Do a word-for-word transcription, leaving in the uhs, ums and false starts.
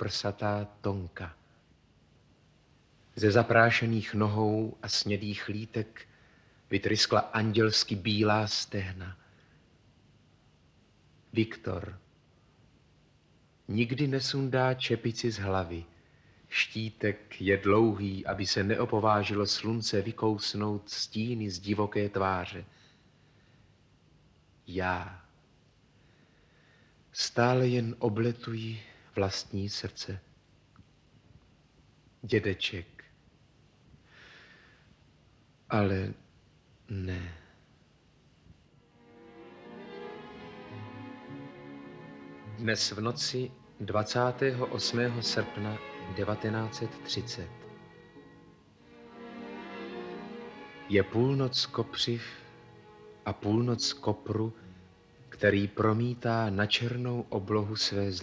prsatá Tonka. Ze zaprášených nohou a snědých lítek vytryskla andělsky bílá stehna. Viktor nikdy nesundá čepici z hlavy. Štítek je dlouhý, aby se neopovážilo slunce vykousnout stíny z divoké tváře. Já stále jen obletuji vlastní srdce. Dědeček. Ale ne. Dnes v noci dvacátého osmého srpna devatenáct set třicet. Je půlnoc kopřiv a půlnoc kopru, který promítá na černou oblohu své